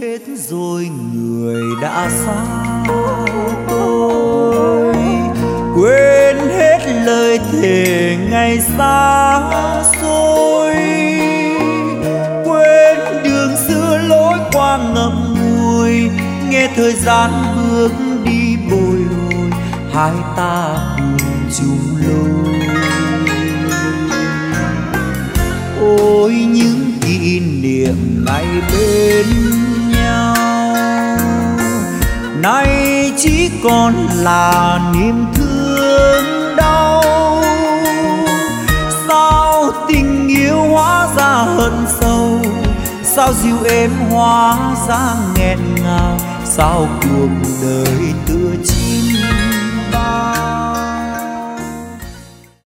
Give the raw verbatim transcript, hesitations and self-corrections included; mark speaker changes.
Speaker 1: hết rồi người đã xa tôi, quên hết lời thề ngày xa xôi, quên đường xưa lối qua ngậm ngùi, nghe thời gian bước đi bồi hồi, hai ta cùng chung lối. Ôi những kỷ niệm ngày bên nhau, nay chỉ còn là niềm thương đau. Sao tình yêu hóa ra hận sâu, sao dịu êm hóa ra nghẹn ngào, sao cuộc đời